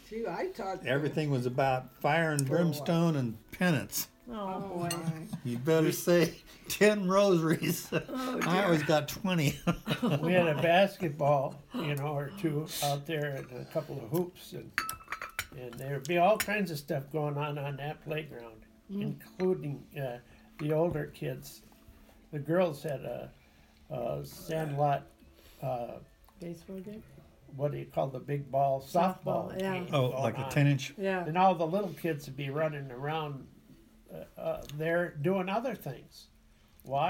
See, I taught Everything was about fire and brimstone and penance. Oh, boy. You better say 10 rosaries. I always got 20. We had a basketball, or two out there and a couple of hoops, and there'd be all kinds of stuff going on that playground, including the older kids. The girls had a sandlot, Baseball game? what do you call the big ball, softball yeah. game Oh, going like a on. 10-inch? Yeah. And all the little kids would be running around there doing other things. Well,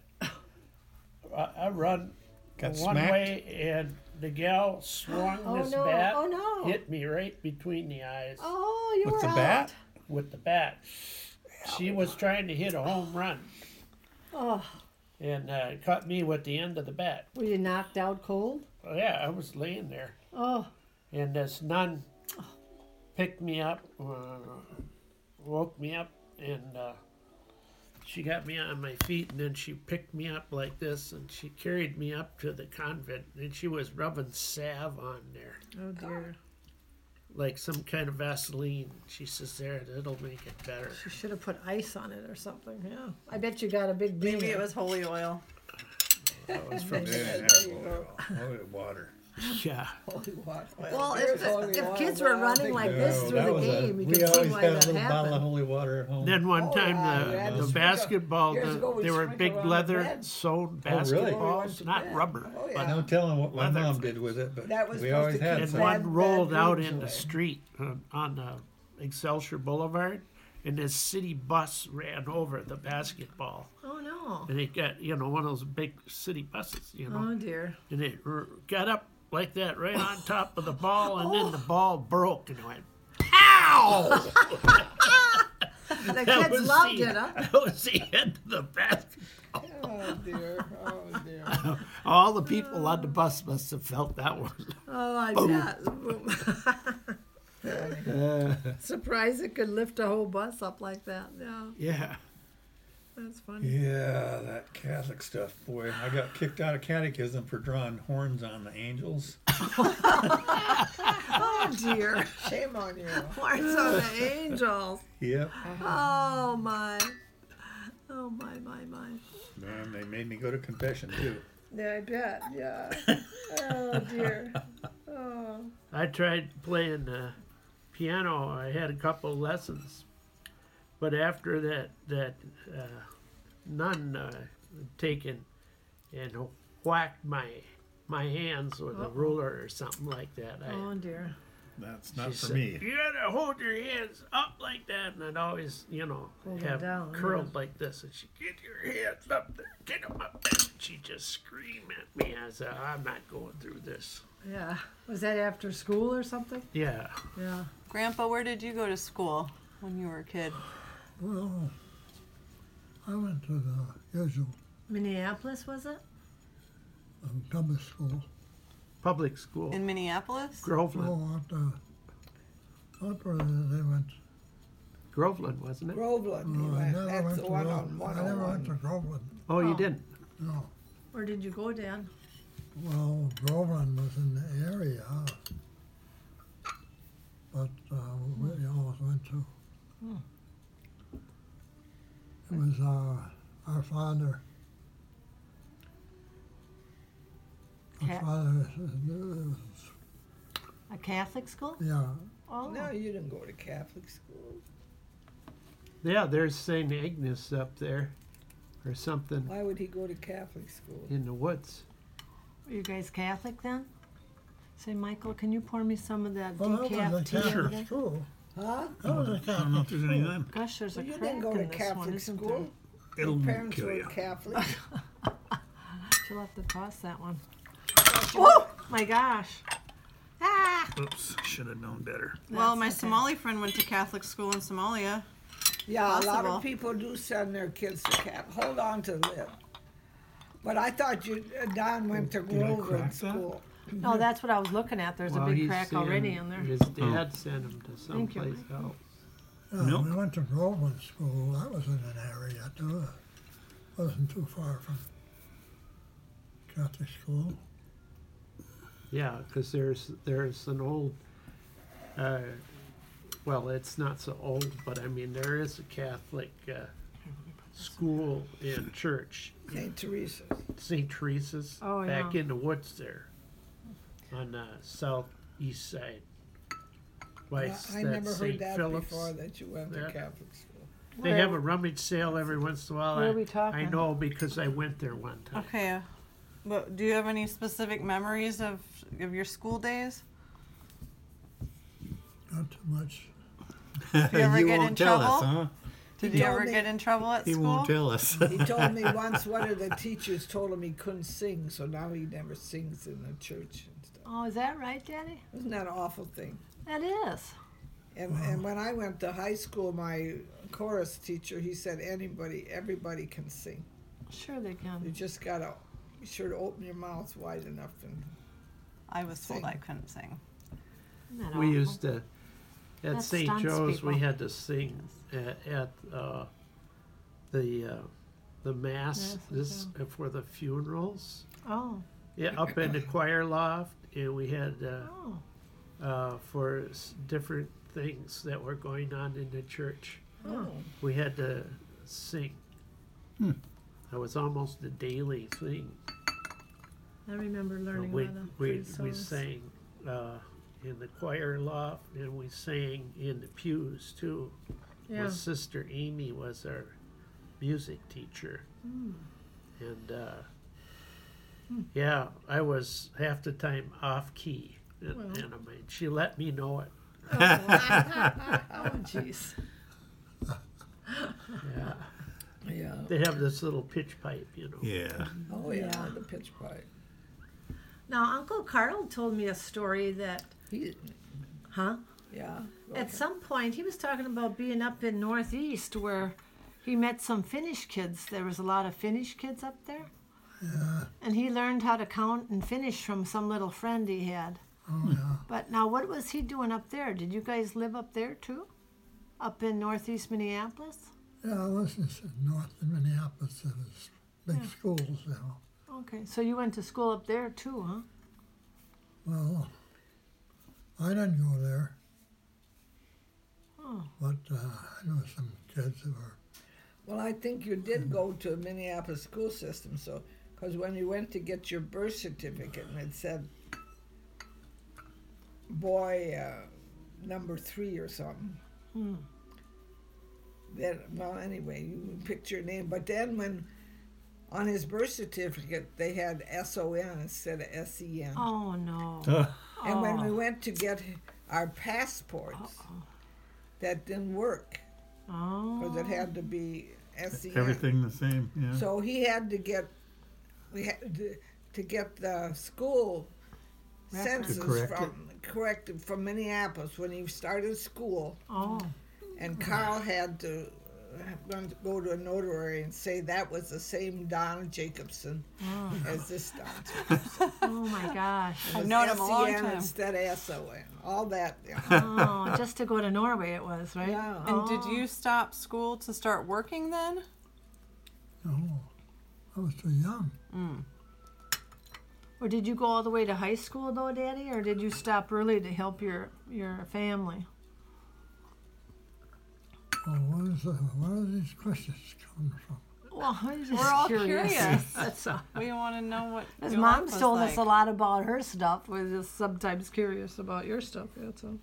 I run Got one smacked? way, and the gal swung Oh, this no. bat, Oh, no. hit me right between the eyes Oh, you With were the out. bat? with the bat. She was trying to hit a home run Oh, and caught me with the end of the bat. were you knocked out cold? Well, yeah, I was laying there, Oh, and this nun picked me up, woke me up, and she got me on my feet, and then she picked me up like this, and she carried me up to the convent, and she was rubbing salve on there, oh dear. like some kind of Vaseline. She says, there, it'll make it better. You should have put ice on it or something. Yeah. I bet you got a big Maybe ding. it was holy oil. That was from, Holy water. yeah. holy water. Well, There's holy if water, kids but I were don't running think like that- this through the game, you we could see always why had a that little bottle of happened. holy water at home. Then one Oh, time yeah, we had the to sprinkle- basketball, years ago, we they were sprinkled big on the leather bed. sewn Oh, really? basketballs, To not bed. rubber. Oh, but yeah. No telling what my Leather. mom did with it, but That was we supposed always to had keep and some. bad- one rolled out germs in the away. street on Excelsior Boulevard, and this city bus ran over the basketball, Oh no. and it got one of those big city buses, Oh dear. and it got up like that right on top of the ball, and then the ball broke and it went pow. The That kids was loved the- it, huh? That was the end of the basketball. Oh dear, oh dear. All the people on the bus must have felt that one. Oh, I bet. Surprised it could lift a whole bus up like that. Yeah, Yeah. that's funny. Yeah, that Catholic stuff, boy. I got kicked out of catechism for drawing horns on the angels. Oh dear. Shame on you. Horns on the angels. Yep. Oh my. Oh my. Man, they made me go to confession, too. Yeah, I bet. Yeah. Oh dear. Oh. I tried playing piano. I had a couple lessons, but after that nun taken and whacked my hands with a ruler or something like that. Oh dear. That's not She for said, me. you gotta hold your hands up like that, and I'd always, Hold have them down, curled like this, and she get your hands up there, get them up there. And she just scream at me. I said, I'm not going through this. Yeah. Was that after school or something? Yeah. Yeah. Grandpa, where did you go to school when you were a kid? Well, I went to the usual Minneapolis, was it? public school. Public school. In Minneapolis? Groveland. Oh, up where they went. Groveland, wasn't it? Groveland, he No, I went. never That's went the to one Groveland. on I never went to 101. Groveland. Oh, you Oh. didn't? No. Where did you go, Dan? Well, Groveland was in the area, but we always went to. It was our father. Our Cat- father, A Catholic school? yeah. Oh. No, you didn't go to Catholic school. Yeah, there's St. Agnes up there or something Why would he go to Catholic school? in the woods. Were you guys Catholic then? Say, Michael, can you pour me some of that Well, that was a decaf tea over Catholic there? school. Huh? That was a I don't know Catholic if there's any of them. Gosh, there's Well, a you crack didn't go in to this Catholic one, isn't school. there? It'll Your parents kill were you. Catholic. You'll have to toss that one. Oh my gosh. Ah! Oops, should have known better. Well, my okay. Somali friend went to Catholic school in Somalia. Yeah, a lot Possible. of people do send their kids to Hold on to live. But I thought Don went to I Groveland crack that? school. No, that's what I was looking at. There's a big crack already in there. His dad sent him to Thank you. someplace else. Yeah, Nope. we went to Groveland School. That was in an area too. Wasn't too far from Catholic school. Yeah, because there's an old well, it's not so old, but I mean, there is a Catholic school and church, St. Teresa's. St. Teresa's, Oh, back yeah. in the woods there, on the southeast side. Why, I that never heard St. that Philip's. before, that you went to Yeah. Catholic school. They Where- have a rummage sale every once in a while. Where are I- we talking? I know because I went there one time. Okay. But do you have any specific memories of your school days? Not too much. Did you ever You get won't in tell trouble? us, huh? Did He you told ever me- get in trouble at He school? won't tell us. He told me once one of the teachers told him he couldn't sing, so now he never sings in the church and stuff. Oh, is that right, Daddy? Isn't that an awful thing? That is. And when I went to high school, my chorus teacher, he said everybody can sing. Sure they You can. just gotta be sure to open your mouth wide enough and I was told Sing. I couldn't sing. Isn't that We awful? used to, at That St. stunts Joe's, we people. had to sing at the mass Yes, for the funerals. Oh. Yeah, up in the choir loft, and we had Oh. for different things that were going on in the church. oh, We had to sing. That was almost a daily thing. I remember learning we a lot of we praise we songs. sang in the choir loft, and we sang in the pews too. Yeah. My sister Amy was our music teacher, and yeah, I was half the time off key, and, Well. and I mean, she let me know it. Oh, jeez. Yeah, yeah. they have this little pitch pipe, you know. Yeah. Oh yeah, Yeah. the pitch pipe. Now, Uncle Carl told me a story that, He, huh? yeah. go At ahead. some point, he was talking about being up in Northeast where he met some Finnish kids. There was a lot of Finnish kids up there. Yeah. And he learned how to count and Finnish from some little friend he had. Oh, yeah. But now, what was he doing up there? Did you guys live up there too? Up in Northeast Minneapolis? Yeah, I was in north of Minneapolis. There was big schools, you know. Okay, so you went to school up there too, huh? Well, I didn't go there. Oh. But I know some kids who were. Well, I think you did go to a Minneapolis school system, so because when you went to get your birth certificate and it said boy number 3 or something. Hmm. Then, well, anyway, you picked your name, but then when on his birth certificate they had SON instead of SEN. Oh, no. And when we Oh. went to get our passports, that didn't work because it Oh. had to be SEN. Everything the same, yeah. So he had to get, we had to get the school Record. census To correct corrected from Minneapolis when he started school, Oh. and Carl had to go to a notary and say that was the same Don Jacobson as this Don Jacobson. Oh, my gosh. It was known him a long SEN time. instead of SON. All that. Yeah. Oh, just to go to Norway it was, right? Yeah. And did you stop school to start working then? No, I was too young. Or did you go all the way to high school though, Daddy? Or did you stop early to help your family? Well, where are these questions coming from? Well, I'm just We're all curious. curious. That's all. We want to know what His your mom life was told like. us a lot about her stuff. We're just sometimes curious about your stuff. That's all.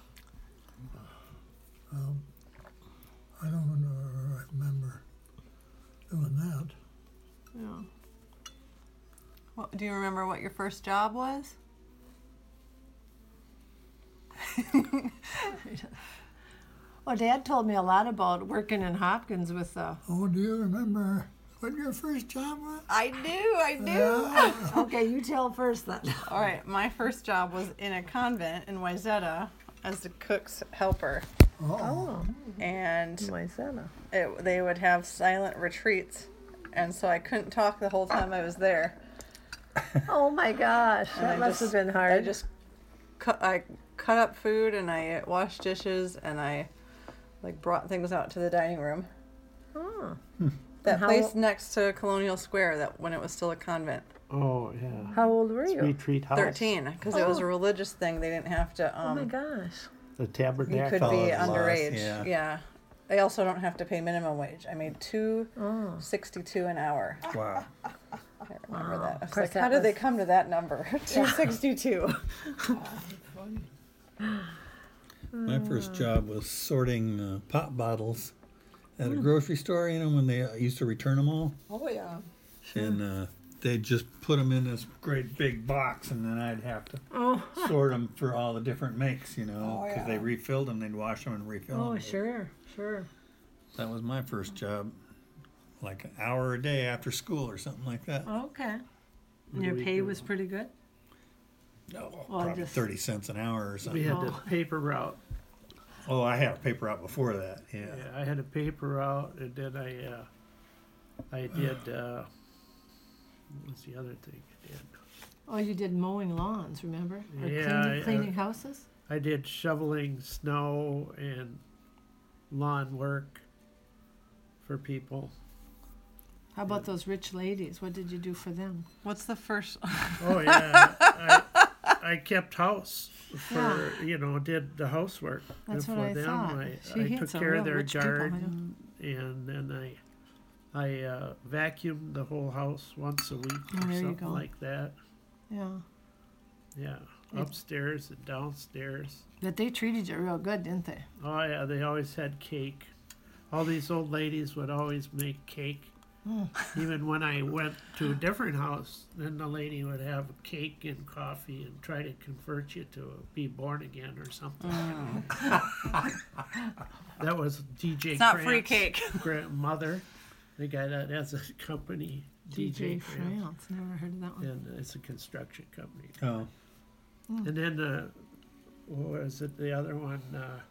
I don't remember doing that. Yeah. What, do you remember what your first job was? Well, Dad told me a lot about working in Hopkins with Oh, do you remember what your first job was? I do. Yeah. Okay, you tell first then. All right, my first job was in a convent in Wayzata as the cook's helper, Oh, and Myself. they would have silent retreats, and so I couldn't talk the whole time I was there. Oh my gosh, And that I must just- have been hard. I just I cut up food and I washed dishes and I brought things out to the dining room. Oh. That How- place next to Colonial Square, that when it was still a convent. Oh yeah. How old were you? Sweet Treat House. 13, because it was a religious thing. They didn't have to. Oh my gosh. the You Tabernacle. could Follow be the laws, underage. yeah. Yeah. I also don't have to pay minimum wage. I made $2.62 an hour. Wow. I remember that. I was course like, that how did they was- come to that number? $2.62. My first job was sorting pop bottles at a grocery store. You know, when they used to return them all, Oh yeah. and they'd just put them in this great big box, and then I'd have to Oh, sort them for all the different makes. You know, Oh, because yeah. they refilled them, they'd wash them and refill them. oh, sure. That was my first job, like an hour a day after school or something like that. Okay. And your pay was pretty good? No, Well, probably just- 30 cents an hour or We something. had the paper route. Oh, I had a paper out before that. Yeah. Yeah, I had a paper route, and then I did. What's the other thing I did? Oh, you did mowing lawns, remember? Or Yeah, cleaning houses? I did shoveling snow and lawn work for people. How about those rich ladies? What did you do for them? What's the first? Oh yeah, I kept house for did the housework That's for what I them. thought. I She had took some care of real their rich people, I know. garden, and then I vacuumed the whole house once a week Oh, or there you something go. like that. Yeah. Yeah, upstairs and downstairs. But they treated you real good, didn't they? Oh yeah, they always had cake. All these old ladies would always make cake. Even when I went to a different house, then the lady would have cake and coffee and try to convert you to be born again or something. That was DJ It's not free Krantz' cake. grandmother, the guy that has a company, DJ Krantz, France. Never heard of that one. and it's a construction company. Oh, And then, what was it? The other one.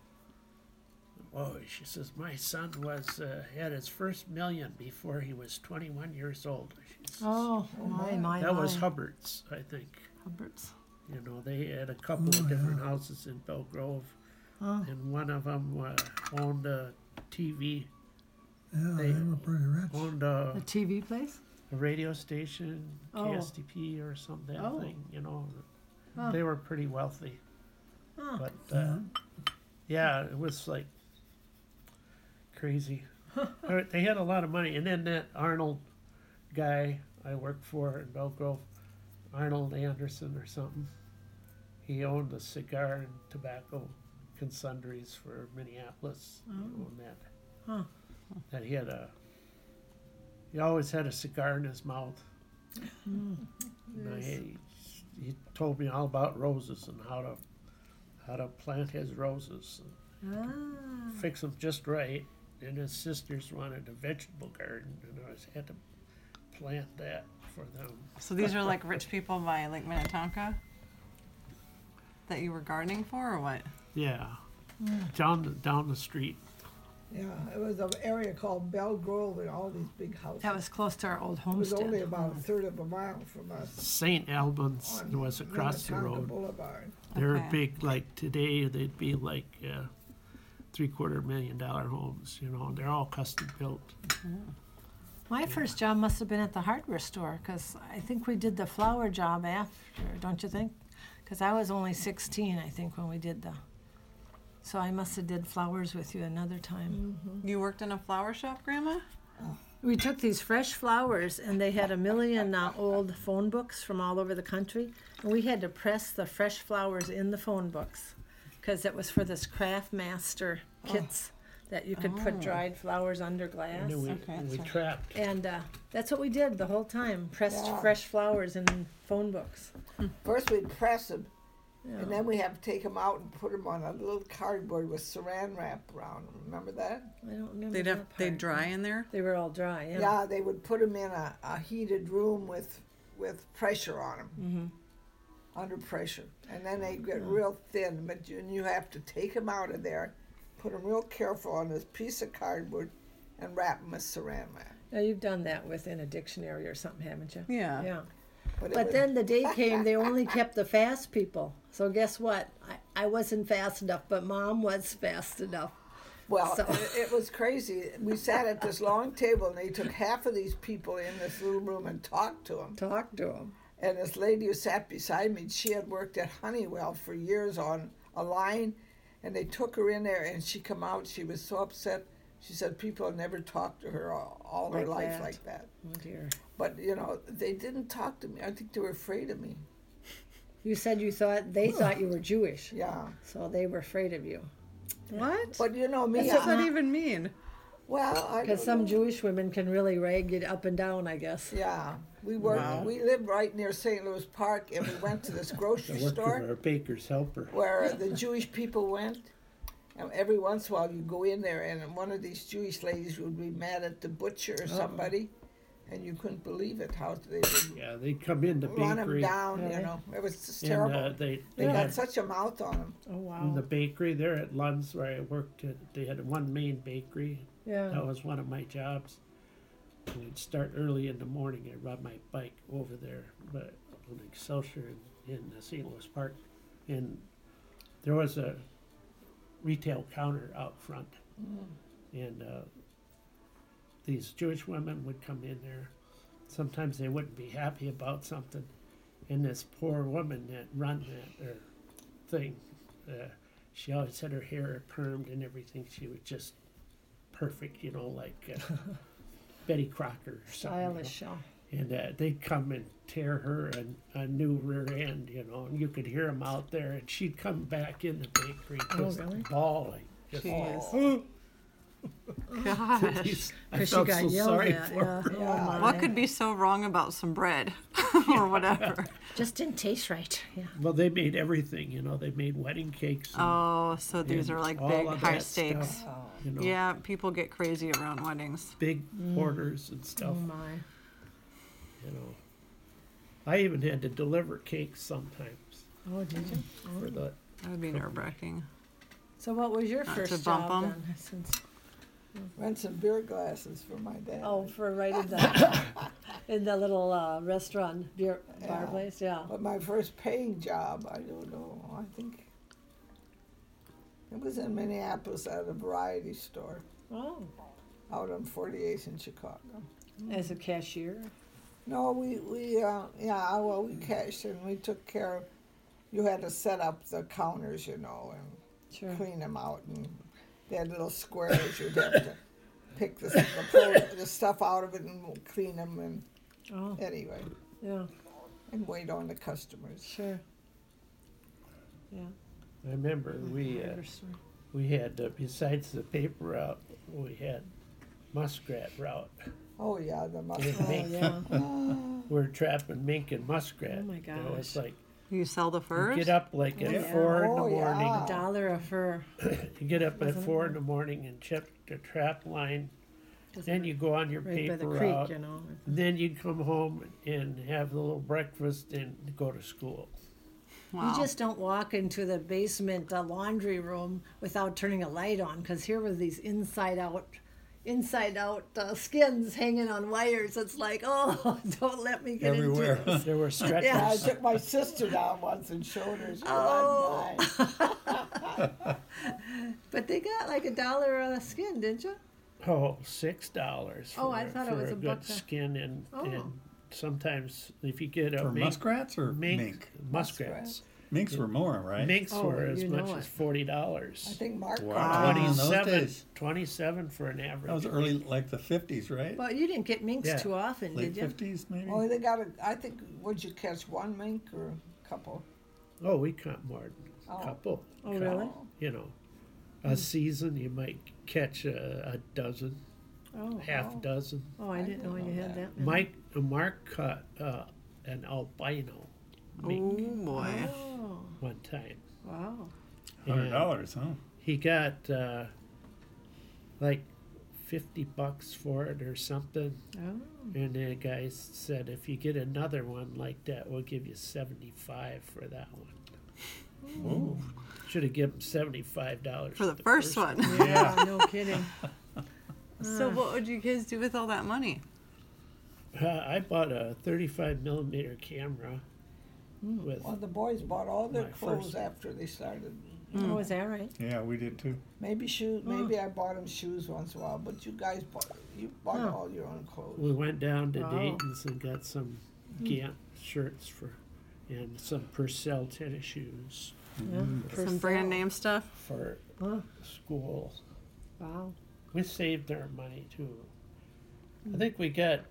She says my son had his first million before he was 21 years old. She says, Oh, my. that was Hubbard's, I think. Hubbard's. You know, they had a couple of different houses in Belle Grove, and one of them owned a TV, Yeah, They- they were pretty rich. owned The a TV place? radio station, Oh. KSTP or something. Oh. You know, Huh. they were pretty wealthy. Huh. But yeah, it was like crazy. They had a lot of money, and then that Arnold guy I worked for in Belle Grove, Arnold Anderson or something. He owned the cigar and tobacco consundries for Minneapolis. He owned that. Huh. That he always had a cigar in his mouth. And he told me all about roses and how to plant his roses. Fix them just right. And his sisters wanted a vegetable garden, and I had to plant that for them. So these are like rich people by Lake Minnetonka that you were gardening for, or what? Yeah, down the street. Yeah, it was an area called Belle Grove and all these big houses. That was close to our old It was homestead. only about a third of a mile from us. St. Albans on was across the Minnetonka road. Boulevard. They're Okay. big. Like today, they'd be like $750,000 homes. You know, and they're all custom built. My first job must have been at the hardware store because I think we did the flower job after, don't you think? Because I was only 16, I think, when we did the. So I must have did flowers with you another time. You worked in a flower shop, Grandma? We took these fresh flowers, and they had a million old phone books from all over the country, and we had to press the fresh flowers in the phone books because it was for this craft master kits that you could put dried flowers under glass. And then we Okay, so- trapped. And that's what we did the whole time, pressed fresh flowers in phone books. First we'd press them, and then we have to take them out and put them on a little cardboard with saran wrap around them. Remember that? I don't remember that They'd part. dry in there? They were all dry, yeah. Yeah, they would put them in a heated room with pressure on them, under pressure. And then they get real thin, but you have to take them out of there, put them real careful on this piece of cardboard, and wrap them with saran wrap. Now you've done that within a dictionary or something, haven't you? Yeah. Yeah. But, But then the day came, they only kept the fast people. So guess what? I wasn't fast enough, but Mom was fast enough. well, so- it was crazy. We sat at this long table, and they took half of these people in this little room and talked to them. Talk to them. And this lady who sat beside me, she had worked at Honeywell for years on a line, and they took her in there, and she come out. She was so upset. She said people had never talked to her all her Like life that. like that. Oh dear. But they didn't talk to me. I think they were afraid of me. You said they thought you were Jewish, Yeah. so they were afraid of you. What? But me, What does that even mean? well, I Because don't some know. Jewish women can really rag you up and down, I guess. Yeah, we worked. Wow. We lived right near St. Louis Park, and we went to this I grocery worked store for a baker's helper. where the Jewish people went. And every once in a while, you go in there, and one of these Jewish ladies would be mad at the butcher or somebody, and you couldn't believe it how they would Yeah, they'd come in the run them bakery. down. Really? It was just And terrible. they They got had such a mouth on them. Oh in wow. the bakery there at Lund's where I worked. They had one main bakery. That Yeah. was one of my jobs. And we'd start early in the morning. I'd ride my bike over there, but on Excelsior in St. Louis Park, and there was a retail counter out front, and these Jewish women would come in there. Sometimes they wouldn't be happy about something, and this poor woman that run that thing, she always had her hair permed and everything. She was just perfect, like Betty Crocker or something. Stylish. Oh. And they'd come and tear her a new rear end, and you could hear them out there. And she'd come back in the bakery just really? bawling. Just, Jeez. Gosh. I Because she felt got so yelled sorry at. for her. Yeah. Yeah. Oh, my. What could be so wrong about some bread or whatever? Just didn't taste right. Yeah. Well, they made everything, They made wedding cakes. And, Oh, so these and are like all big, of high that stakes. stuff, Yeah, people get crazy around weddings. Big orders and stuff, Oh my. I even had to deliver cakes sometimes Oh, did you? for the. That would be nerve wracking. So what was your Not first to bump job 'em. then? Since, Rent some beer glasses for my dad. oh, for right in the little restaurant bar Yeah. place. Yeah. But my first paying job, I don't know. I think it was in Minneapolis at a variety store Oh, out on 48th in Chicago. as a cashier. No, we cashed and we took care of. You had to set up the counters, and Sure. clean them out, and they had little squares. You'd have to pick the stuff out of it and clean them, and Oh, anyway, yeah. and wait on the customers. Sure. Yeah. I remember we had besides the paper route, we had muskrat route. Oh yeah, the And muskrat. Oh, mink. yeah. We're trapping mink and muskrat. Oh, my It's gosh. like You sell the you furs? get up like at Yeah. 4 in the Oh, yeah. morning. $1 a fur. You get up at Wasn't 4 it? in the morning and check the trap line. Doesn't Then it? you go on your Right by paper the creek, route. you know. Then you come home and have a little breakfast and go to school. Wow. You just don't walk into the basement laundry room without turning a light on, because here were these inside out skins hanging on wires. It's like, oh, don't let me get Everywhere. into this. There were stretchers. Yeah, I took my sister down once and showed her. She Oh. was But they got like $1 a skin, didn't you? Oh, $6 for, Oh, I thought it for was a a good buck a- skin, and Oh. sometimes if you get a For mink, muskrats or mink? muskrats. Minks were more, right? Minks Oh, were as you know much it. as $40. I think Mark Wow. got In those 27, days. 27 for an average. That was early, like the 50s, right? Well, you didn't get minks Yeah. too often, Late did you? 50s, maybe? Oh, they got I think, would you catch one mink or a couple? Oh, we caught more than a Oh. couple. Oh, really? You know, a season you might catch a dozen, Oh, half dozen. oh, I didn't know you had that. many. Mark caught an albino Oh mink boy. Oh, one time. wow. And $100, huh? he got like $50 for it or something. Oh, And the guy said, if you get another one like that, we'll give you $75 for that one. Should have given him $75 For the first one. yeah, no kidding. So what would you kids do with all that money? I bought a 35 millimeter camera with Well, the boys bought all their My clothes first- after they started. Oh, is that right? Yeah, we did too. Maybe shoes. Maybe I bought them shoes once in a while, but you guys bought all your own clothes. we went down to Wow. Dayton's and got some Gant shirts and some Purcell tennis shoes. For Some brand sale. name stuff. for Huh. school. Wow. We saved our money too. I think we got.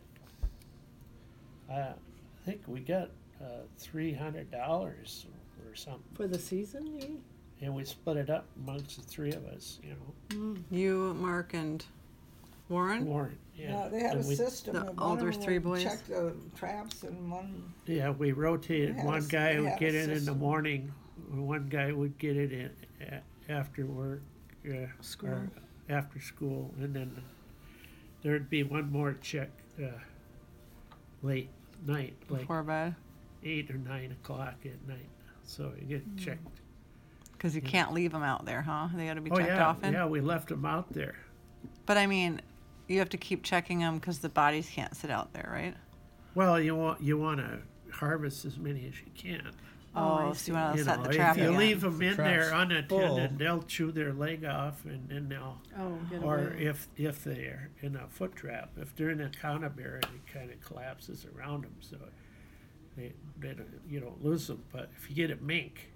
$300 or something, For the season, you mean? and we split it up amongst the three of us. You know, You, Mark, and Warren. Warren. Yeah, Yeah, they had a and we, system. the of one older of them three would boys. check the traps, and one. yeah, we rotated. They had One a- guy they would had get a it in the system. morning. One guy would get it in after work, School. or after school, and then there'd be one more check late night, like Before bed. 8 or 9 o'clock at night. So you get checked. Because you can't leave them out there, huh? They got to be Oh checked yeah, often. yeah, we left them out there. But I mean, you have to keep checking them because the bodies can't sit out there, right? Well, you want to harvest as many as you can. Oh, so you want to You set know, the trap if you again. leave them in there trap's unattended, full. they'll chew their leg off, and then they'll. Oh, get Or away. if they're in a foot trap, if they're in a conibear, it kind of collapses around them, so they don't, you don't lose them. But if you get a mink,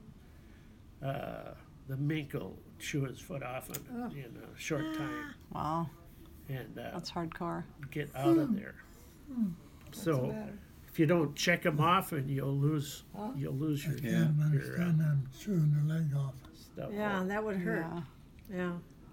the mink will chew his foot off in a short time Wow, and that's hardcore. get out of there. So matter? if you don't check them off, and you'll lose your Can't understand them chewing the leg off. stuff. Yeah, that would hurt. Yeah. Yeah.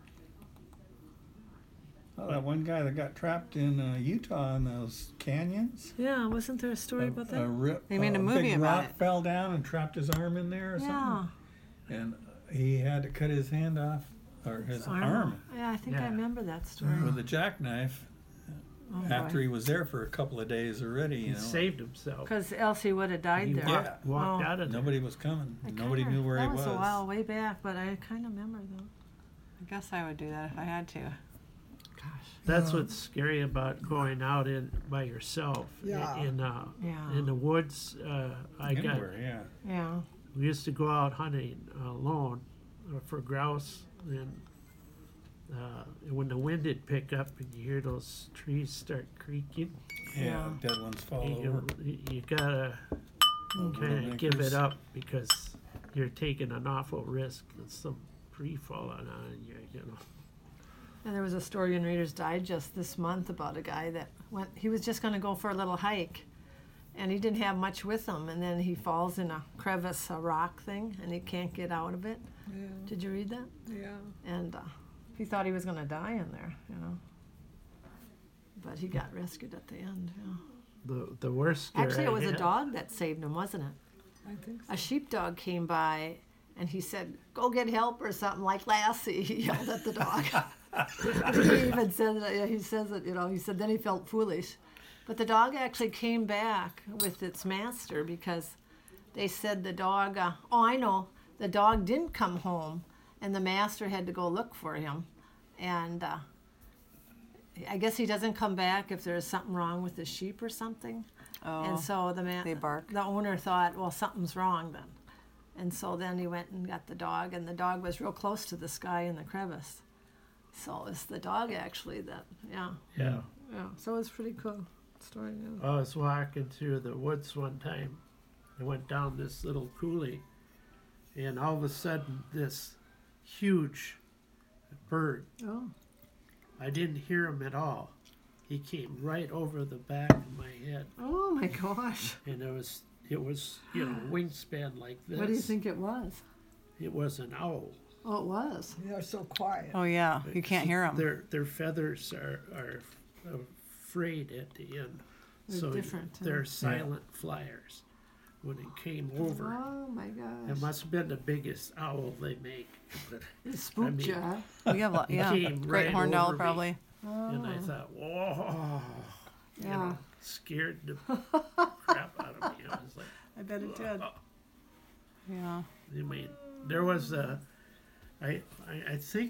Oh, that one guy that got trapped in Utah in those canyons. Yeah, wasn't there a story about that? They made a movie big about rock it. fell down and trapped his arm in there or Yeah. something. And he had to cut his hand off, or his arm, Yeah, I think I Yeah. remember that story. with a jackknife Oh, after he was there for a couple of days already. He You know, saved himself. Because Elsie would have died He there. walked Oh. out of there. nobody was coming. I Nobody kinda- knew where he that was. was a while way back, but I kind of remember though. I guess I would do that if I had to. Gosh. That's what's scary about going out in by yourself Yeah. Yeah. in the woods. Anywhere, yeah. Yeah. We used to go out hunting alone for grouse, and when the wind would pick up and you hear those trees start creaking, Yeah, dead ones fall you, over. you gotta kind of give it up because you're taking an awful risk of some tree falling on you. You know. And there was a story in Reader's Digest this month about a guy that he was just going to go for a little hike, and he didn't have much with him, and then he falls in a crevice, a rock thing, and he can't get out of it. Yeah, Did you read that? yeah. And he thought he was going to die in there, you know. But he got rescued at the end, yeah. The worst. Scare Actually, it I was a had- dog that saved him, wasn't it? I think so. A sheepdog came by, and he said, "Go get help" or something like Lassie. He yelled at the dog. He even said that. Yeah, he says it. You know, he said then he felt foolish, but the dog actually came back with its master because they said the dog. I know the dog didn't come home, and the master had to go look for him, and I guess he doesn't come back if there's something wrong with the sheep or something. Oh, And so they bark. the owner thought, well, something's wrong then. And so then he went and got the dog, and the dog was real close to this guy in the crevice. So it's the dog actually that, yeah. Yeah. So it was pretty cool story. Yeah. I was walking through the woods one time. I went down this little coulee, and all of a sudden, this huge bird. Oh, I didn't hear him at all. He came right over the back of my head, oh my gosh. and it was wingspan like this. What do you think it was? It was an owl. Oh, it was. They're so quiet. Oh yeah, you can't hear them. Their feathers are frayed at the end, They're so different, huh? they're silent flyers. When it came over, Oh my gosh. it must have been the biggest owl they make. But It spooked I mean- you, huh? We have, yeah, came great right horned over owl me. probably. And I thought, whoa, you Yeah. know, scared the crap out of me. I was like, I bet it did. Yeah. I mean, there was I think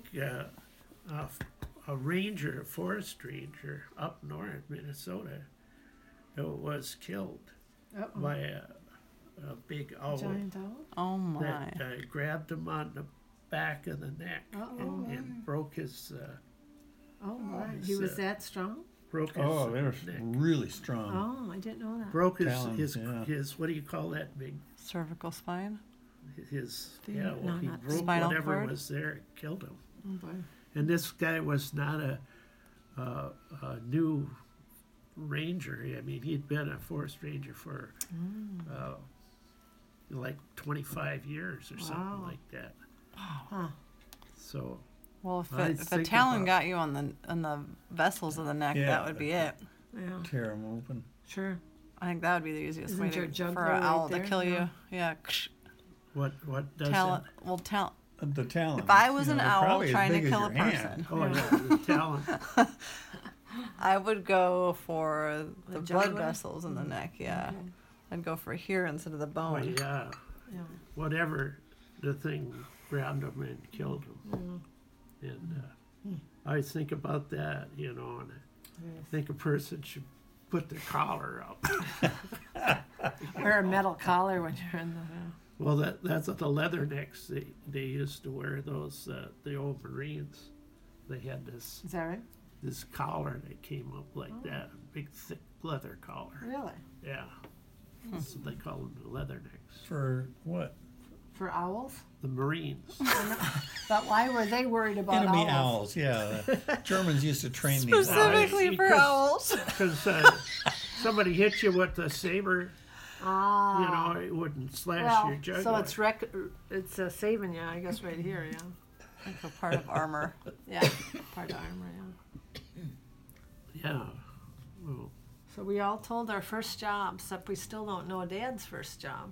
a ranger, a forest ranger up north, Minnesota, who was killed Uh-oh. by a big owl Giant owl? Oh my. that grabbed him on the back of the neck Uh-oh. and broke his Oh my. His, He was that strong? broke his Oh, they were neck. really strong. Oh, I didn't know that. Broke Talons, yeah. his what do you call that big Cervical spine. his Femur- no, well, he not broke spinal whatever cord? was there, it killed him. Oh boy. And this guy was not a new ranger. I mean, he'd been a forest ranger for like 25 years or something Wow. like that. Huh. So Well, if, I if a think talon about- got you on the vessels of the neck, Yeah. that would be it. Yeah. Tear them open. Sure. I think that would be the easiest Isn't way your to, jugular for an owl right to there? kill Yeah. you. Yeah. what does Talon. it? Well, talon. The talons. If I was you an know, they're owl probably as trying to big as kill a your hand. person, Oh yeah, the talon. I would go for the blood jugular? vessels in the neck. Yeah. I'd go for here instead of the Oh bone. yeah, Yeah. whatever the thing grabbed him and killed him. And I always think about that, you know, and I think a person should put their collar up. Wear a metal collar when you're in the. Well, that's what the leathernecks they used to wear. Those the old Marines, they had Is that right? this collar that came up like that, a big thick leather collar. Really? Yeah, that's what they call them, the leathernecks. For what? For owls? The Marines. But why were they worried about Enemy owls? owls. Yeah, the Germans used to train these owls. Specifically for Because- owls. Because somebody hit you with a saber, Ah. you know, it wouldn't slash well, your jugular. so it's saving you, I guess, right here, yeah. Like a part of armor. Yeah, part of armor, yeah. Yeah. Well, So we all told our first job, except we still don't know Dad's first job.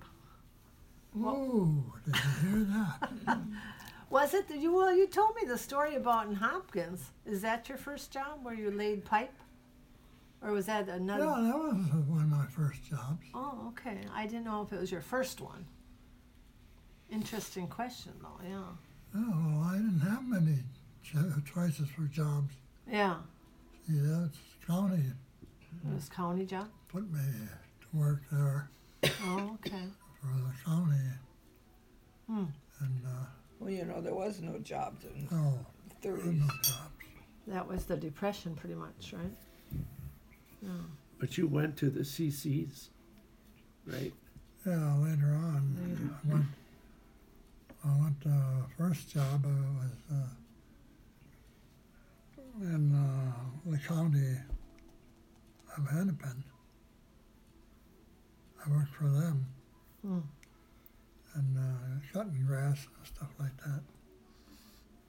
Ooh, did you hear that? Was it? Well, you told me the story about in Hopkins. Is that your first job where you laid pipe? Or was that another? Yeah, that was one of my first jobs. Oh, okay. I didn't know if it was your first one. Interesting question, though, yeah. Oh, well, I didn't have many choices for jobs. Yeah. See, that's county It was county job? put me to work there Oh, okay. for the county. Hmm. And, Well, you know, there was no jobs in no, the there were 30s. no jobs. That was the Depression, pretty much, right? Yeah. but you went to the CCs, right? Yeah, later on, I went first job was in the county of Hennepin. I worked for them. Hmm. And cutting grass and stuff like that.